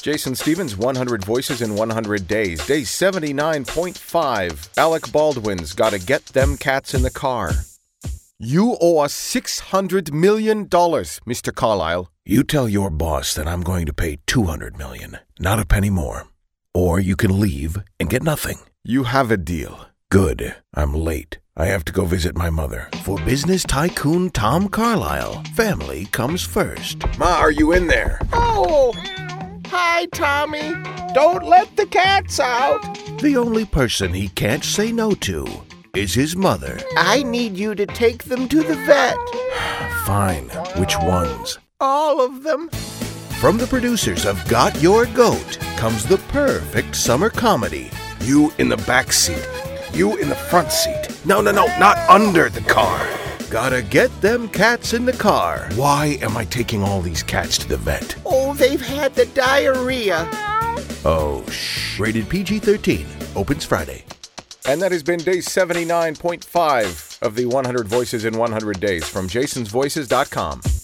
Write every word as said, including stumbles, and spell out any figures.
Jason Stevens, one hundred Voices in one hundred Days. Day seventy-nine point five. Alec Baldwin's Gotta Get Them Cats in the Car. You owe us six hundred million dollars, Mister Carlisle. You tell your boss that I'm going to pay two hundred million dollars, not a penny more. Or you can leave and get nothing. You have a deal. Good. I'm late. I have to go visit my mother. For business tycoon Tom Carlisle, family comes first. Ma, are you in there? Oh, hi, Tommy. Don't let the cats out. The only person he can't say no to is his mother. I need you to take them to the vet. Fine. Which ones? All of them. From the producers of Got Your Goat comes the perfect summer comedy. You in the back seat. You in the front seat. No, no, no, not under the car. Gotta Get Them Cats in the Car. Why am I taking all these cats to the vet? Oh, they've had the diarrhea. Oh, shh. Rated P G thirteen. Opens Friday. And that has been day seventy-nine point five of the one hundred Voices in one hundred Days from jasons voices dot com.